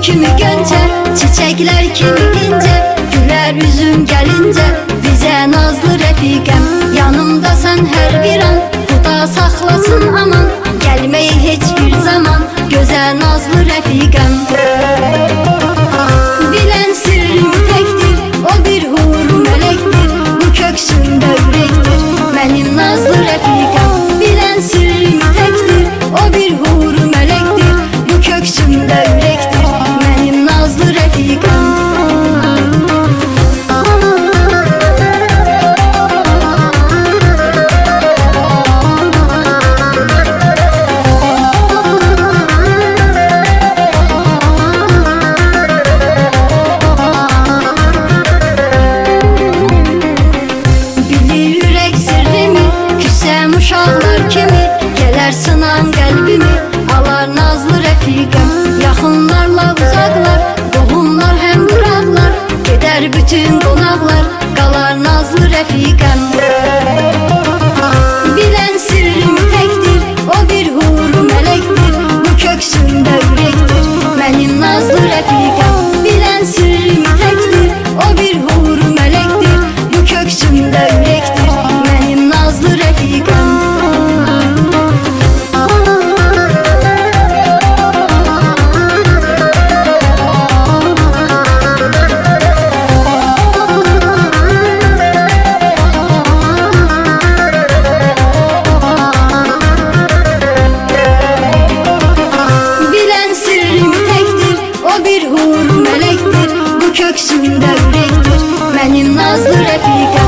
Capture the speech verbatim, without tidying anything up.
kimi gönce, çiçekler kimi ince, güler yüzün gelince bize nazlı rəfiqəm. Yanımda sen her bir an, Xuda saxlasın aman, gelmeyi hiçbir zaman göze nazlı rəfiqəm. Bilen sırrım tektir, o bir hur melektir, bu köksümde yürektir benim nazlı rəfiqəm. Bilen sırrım tektir, o bir hur melektir, bu köksümde yürektir benim nazlı rəfiqəm. Uşaqlar kimi gələr sınan qəlbimi, alar nazlı rəfiqəm. Yaxınlarla uzaqlar, qohumlar həm qıraqlar, gedər bütün qonaqlar, qalar nazlı rəfiqəm. Bilən sirrim təkdir, o bir hur mələkdir, bu köksümdə ürəkdir mənim nazlı rəfiqəm. Bilən sirrim təkdir, o bir hur mələkdir, bu köksümdə ürəkdir mənim nazlı rəfiqəm. Köksümdə ürəkdir mənim nazlı rəfiqəm.